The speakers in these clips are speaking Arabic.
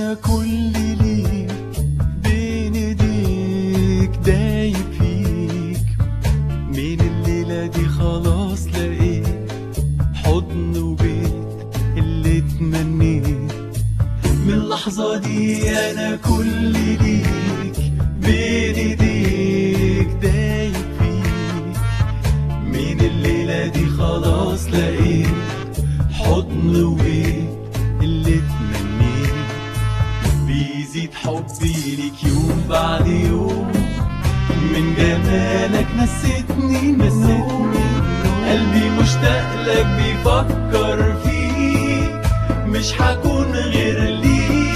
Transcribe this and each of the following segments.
انا كل ليك بين ايديك دايب فيك. من الليلة دي خلاص لقيت حضن وبيت اللي تمنيت. من اللحظة دي انا كل ليك بين ايديك دايب فيك. من الليلة دي خلاص لقيت حضن وبيت اللي تمنيت. بيزيد حبي ليك يوم بعد يوم، من جمالك نسيتني قلبي مشتاق لك بيفكر فيك، مش هكون غير ليك.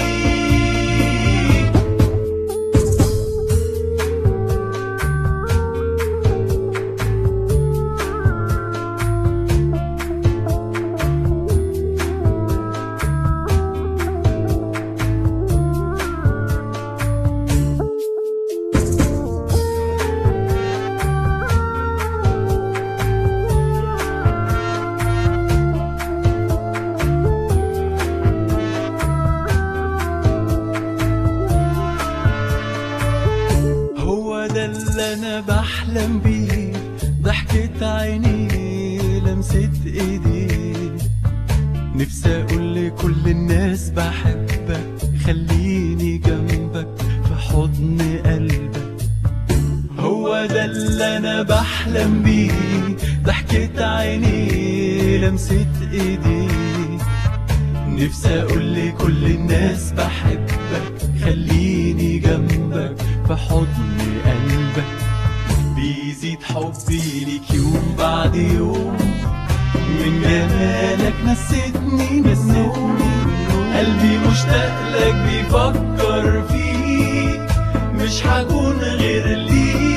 ده اللي انا بحلم بيه، ضحكة عينيه لمسة ايديه. نفسي اقول لكل الناس بحبك، خليني جنبك في حضن قلبك. هو ده اللي انا بحلم بيه، ضحكة عينيه لمسة ايديه. نفسي اقول لكل الناس بحبك، خليني جنبك في حضن قلبك. بيزيد حبي ليك يوم بعد يوم، من جمالك نسيتني قلبي مشتاق لك بيفكر فيك، مش هكون غير ليك.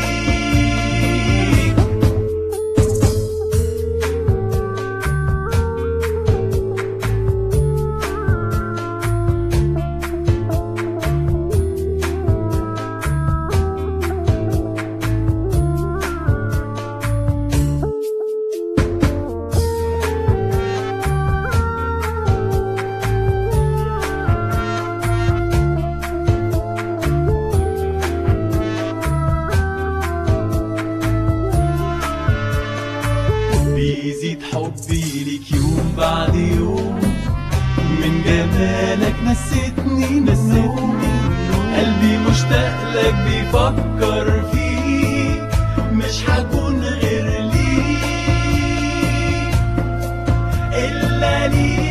بيزيد حبي ليك يوم بعد يوم، من جمالك نسيتني قلبي مشتاق لك بيفكر فيك، مش هكون غير ليك إلا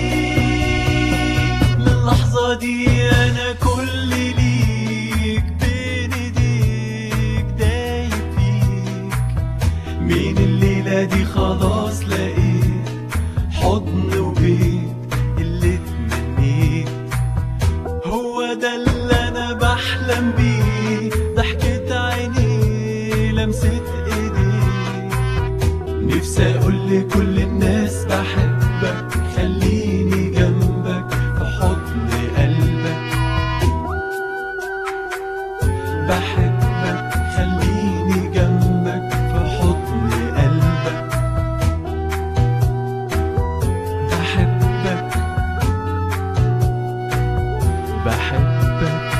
ليك. للحظة دي أنا كل ليك بين إيديك دايب فيك. من الليلة دي خلاص لقيت حضن وبيت اللي تمنيت. هو ده اللي انا بحلم بيه، ضحكة عينيه لمسة ايديه. نفسي اقول لكل الناس بحبك، خليني جنبك في حضن قلبك. بحبك خليني جنبك في حضن قلبك. بحبك